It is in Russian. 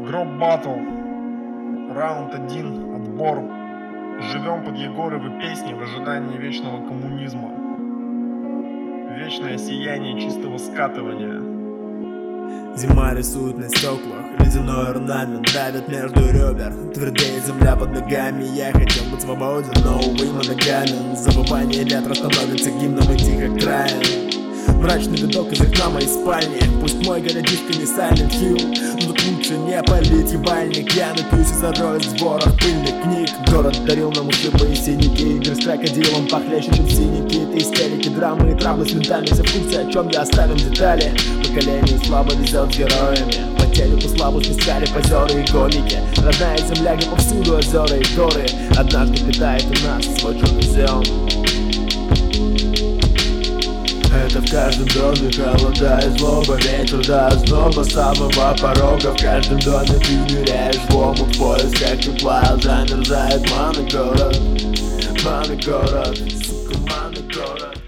Гроб батл. Раунд 1. Отбор. Живем под Егоровы песни в ожидании вечного коммунизма. Вечное сияние чистого скатывания. Зима рисует на стеклах, ледяной орнамент давит между ребер. Твердее земля под ногами, я хотел быть свободен, но, увы, моногамен. Забывание ветра становится гимном и тихо краем. Мрачный видок из окна моей спальни. Пусть мой городишко не Silent Hill, но тут лучше не палить ебальник. Я напьюсь и зароюсь в сборах пыльных книг. Город дарил нам ушибы и синяки, игры с крокодилом похлеще, чем синяки. Это истерики, драмы и травмы с ментами. Все в курсе, о чем я оставим детали. Поколению слабо везет с героями. По телеку славу спускали позеры и комики. Родная земля, где повсюду озера и горы. Однажды питает и нас свой чернозем. Это в каждом доме холода и злоба, ветер до озноба самого порога. В каждом доме ты ныряешь в омут в поисках тепла. Замерзает манный город, сука, манный город.